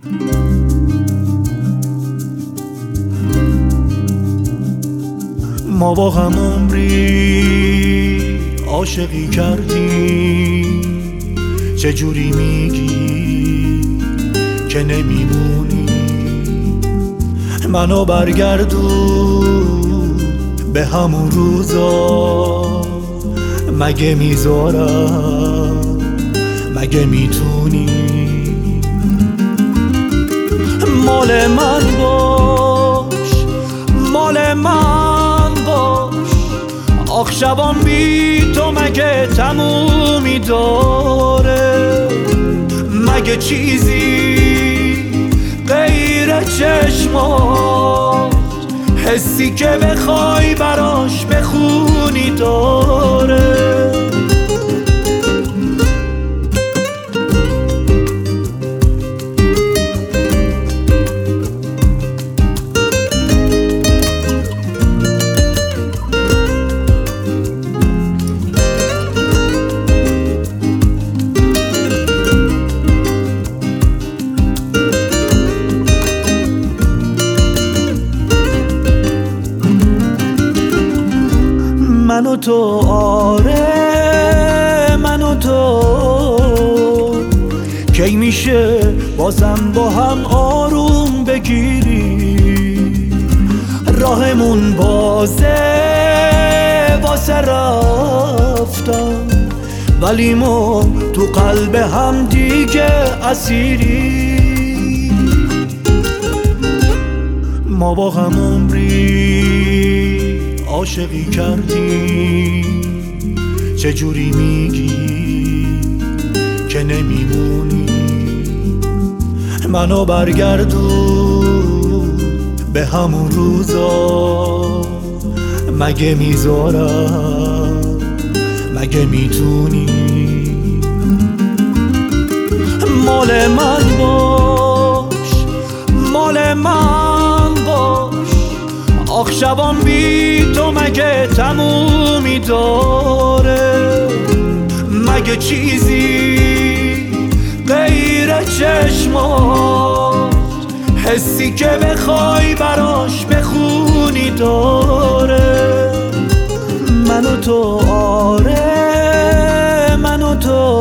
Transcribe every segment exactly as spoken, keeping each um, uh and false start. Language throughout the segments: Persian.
ما با هم عمری عاشقی کردیم، چجوری میگی که نمیمونی؟ منو برگردون به همون روزا، مگه میذارم؟ مگه میتونی؟ مال من باش، مال من باش. آخ شبام بی تو مگه تمومی داره؟ مگه چیزی غیر چشمات، حسی که بخوای براش بخونی داره؟ من و تو، آره من و تو، کی میشه بازم با هم آروم بگیری؟ راهمون بازه واسه رفتن، ولی ما تو قلب هم دیگه اسیری. ما با هم عمری عاشقی کردیم، چجوری میگی که نمیمونی؟ منو برگردون به همون روزا، مگه میذارم؟ مگه میتونی؟ مال من باش، مال من باش. آخ شبام بی تو مگه تمومی داره؟ مگه چیزی غیر چشمات، حسی که بخوای براش بخونی داره؟ من و تو، آره من و تو،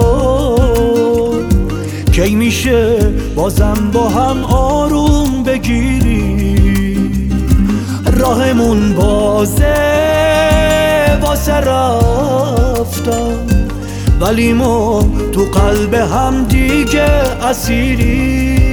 کی میشه بازم با هم آروم بگیری؟ راهمون بازه واسه رفتن، ولی ما تو قلب هم دیگه اسیری.